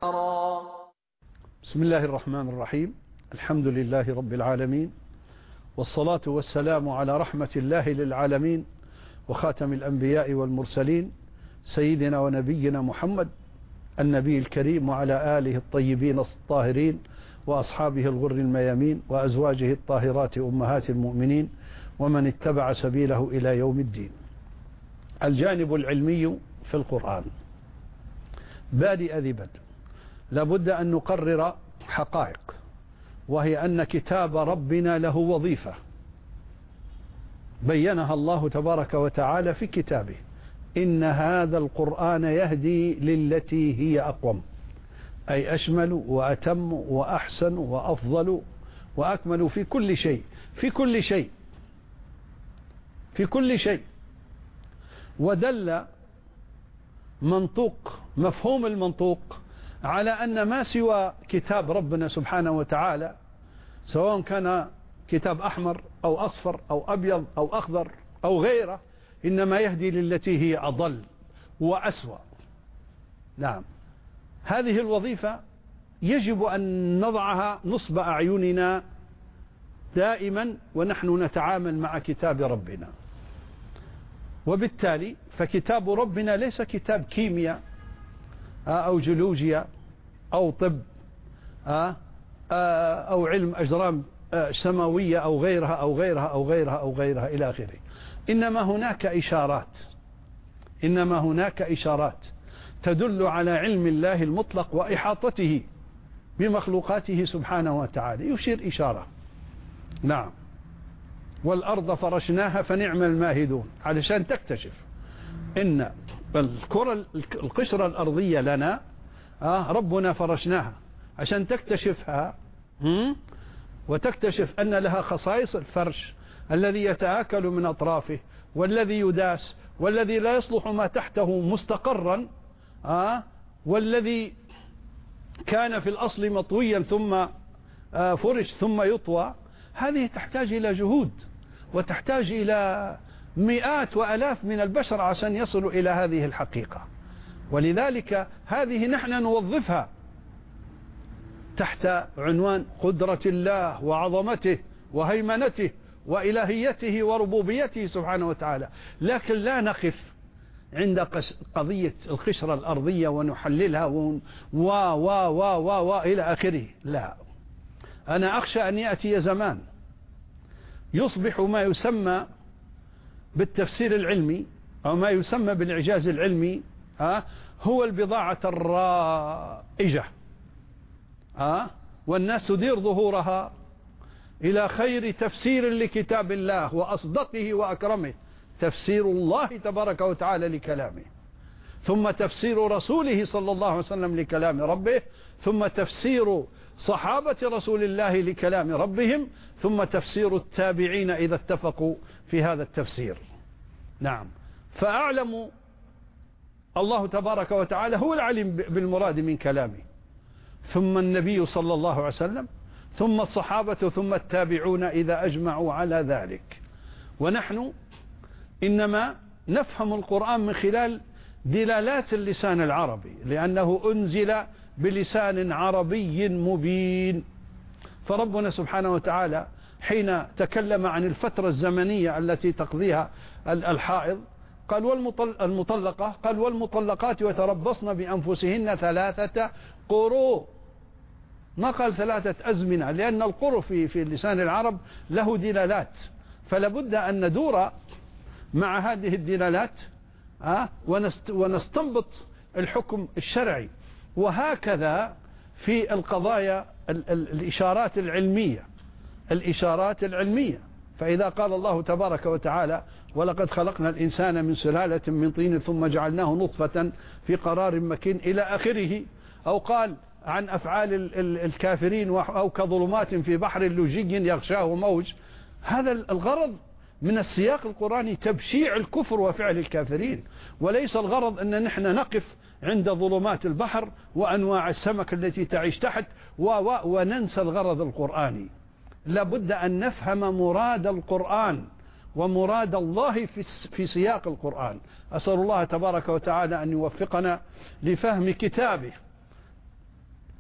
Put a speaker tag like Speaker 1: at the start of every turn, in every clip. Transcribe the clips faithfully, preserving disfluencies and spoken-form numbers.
Speaker 1: بسم الله الرحمن الرحيم. الحمد لله رب العالمين، والصلاة والسلام على رحمة الله للعالمين وخاتم الأنبياء والمرسلين سيدنا ونبينا محمد النبي الكريم، وعلى آله الطيبين الطاهرين وأصحابه الغر الميامين وأزواجه الطاهرات أمهات المؤمنين ومن اتبع سبيله إلى يوم الدين. الجانب العلمي في القرآن بادئ ذي بدء، لابد أن نقرر حقائق، وهي أن كتاب ربنا له وظيفة بينها الله تبارك وتعالى في كتابه: إن هذا القرآن يهدي للتي هي أقوم، أي أشمل وأتم وأحسن وأفضل وأكمل في كل شيء في كل شيء في كل شيء. ودل منطوق مفهوم المنطوق على أن ما سوى كتاب ربنا سبحانه وتعالى، سواء كان كتاب أحمر أو أصفر أو أبيض أو أخضر أو غيره، إنما يهدي للتي هي أضل وأسوأ. نعم، هذه الوظيفة يجب أن نضعها نصب أعيننا دائما ونحن نتعامل مع كتاب ربنا. وبالتالي فكتاب ربنا ليس كتاب كيمياء أو جيولوجيا أو طب أو علم أجرام سماوية أو غيرها أو غيرها أو غيرها أو غيرها إلى آخره. إنما هناك إشارات إنما هناك إشارات تدل على علم الله المطلق وإحاطته بمخلوقاته سبحانه وتعالى. يشير إشارة: نعم، والأرض فرشناها فنعم الماهدون، علشان تكتشف إن الكرة القشرة الأرضية لنا آه ربنا فرشناها عشان تكتشفها وتكتشف أن لها خصائص الفرش الذي يتآكل من أطرافه، والذي يداس، والذي لا يصلح ما تحته مستقرا، آه والذي كان في الأصل مطويا ثم آه فرش ثم يطوى. هذه تحتاج إلى جهود، وتحتاج إلى مئات وألاف من البشر عشان يصلوا إلى هذه الحقيقة. ولذلك هذه نحن نوظفها تحت عنوان قدرة الله وعظمته وهيمنته وإلهيته وربوبيته سبحانه وتعالى، لكن لا نقف عند قضية القشرة الأرضية ونحللها و و و و و إلى آخره. لا، أنا أخشى أن يأتي زمان يصبح ما يسمى بالتفسير العلمي أو ما يسمى بالإعجاز العلمي آه هو البضاعة الرائجة، آه والناس تدير ظهورها إلى خير تفسير لكتاب الله وأصدقه وأكرمه، تفسير الله تبارك وتعالى لكلامه، ثم تفسير رسوله صلى الله عليه وسلم لكلام ربه، ثم تفسير صحابة رسول الله لكلام ربهم، ثم تفسير التابعين إذا اتفقوا في هذا التفسير. نعم، فأعلم الله تبارك وتعالى هو العليم بالمراد من كلامه، ثم النبي صلى الله عليه وسلم، ثم الصحابة، ثم التابعون إذا أجمعوا على ذلك. ونحن إنما نفهم القرآن من خلال دلالات اللسان العربي، لأنه أنزل بلسان عربي مبين. فربنا سبحانه وتعالى حين تكلم عن الفترة الزمنية التي تقضيها الحائض قال والمطلقة قال والمطلقات يتربصن بأنفسهن ثلاثة قروء، ما قال ثلاثة أزمنة، لأن القروء في في لسان العرب له دلالات، فلابد أن ندور مع هذه الدلالات أه ونستنبط الحكم الشرعي. وهكذا في القضايا الإشارات العلمية الإشارات العلمية فإذا قال الله تبارك وتعالى ولقد خلقنا الإنسان من سلالة من طين ثم جعلناه نطفة في قرار مكين إلى آخره، أو قال عن أفعال الكافرين أو كظلمات في بحر لجي يغشاه موج. هذا الغرض من السياق القرآني تبشيع الكفر وفعل الكافرين، وليس الغرض أن نحن نقف عند ظلمات البحر وأنواع السمك التي تعيش تحت وننسى الغرض القرآني. لابد أن نفهم مراد القرآن ومراد الله في سياق القرآن. أسأل الله تبارك وتعالى أن يوفقنا لفهم كتابه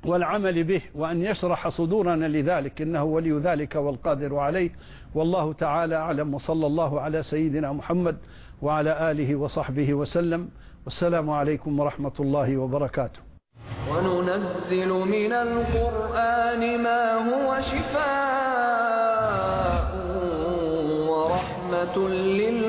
Speaker 1: والعمل به، وأن يشرح صدورنا لذلك، إنه ولي ذلك والقادر عليه. والله تعالى أعلم، وصلى الله على سيدنا محمد وعلى آله وصحبه وسلم. والسلام عليكم ورحمة الله وبركاته.
Speaker 2: وننزل من القرآن ما هو شفاء ورحمة لله